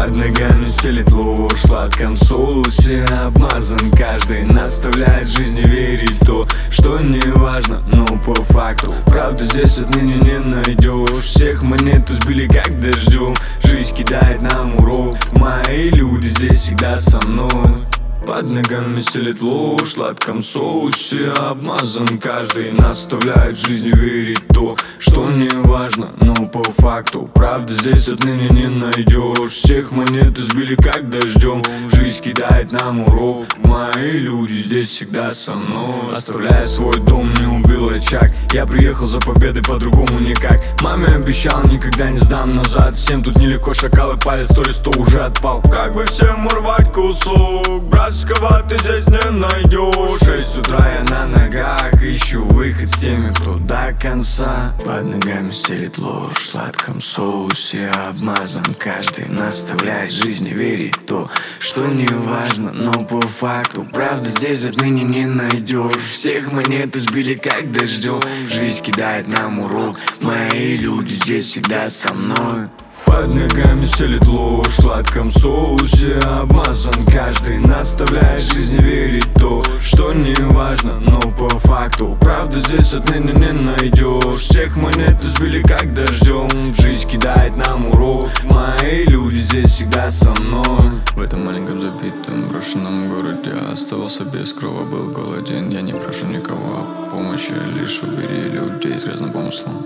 Под ногами стелит ложь в сладком соусе обмазан каждый. Наставляет жизни верить в то, что не важно, но по факту правду здесь отныне не найдешь. Всех монету сбили как дождем. Жизнь кидает нам урок. Мои люди здесь всегда со мной. Под ногами стелит ложь в сладком соусе обмазан каждый. Наставляет жизнь верить в то, что не важно, но по факту правды здесь отныне не найдешь. Всех монеты сбили как дождем. Жизнь кидает нам урок. Мои люди здесь всегда со мной. Оставляя свой дом, не убил очаг. Я приехал за победой, по-другому никак. Маме обещал, никогда не сдам назад. Всем тут нелегко, шакалы палец, то ли сто уже отпал. Как бы всем урвать кусок, братского ты здесь не найдешь. 6 утра я на ногах, ищу выход с теми, кто до конца. Под ногами стелит ложь в сладком соусе обмазан каждый. Наставляет жизни верить в то, что не важно, но по факту правда здесь отныне не найдешь. Всех монеты сбили как дождем. Жизнь кидает нам урок. Мои люди здесь всегда со мной. Под ногами стелит ложь в сладком соусе обмазан каждый. Наставляет жизни верить в то, что не важно, но по факту правда здесь отныне не найдешь. Всех монеты сбили как дождем. Жизнь кидает нам урок. Мои люди здесь всегда со мной. В этом маленьком забитом брошенном городе оставался без крова, был голоден. Я не прошу никого о помощи, лишь убери людей с грязным помыслом.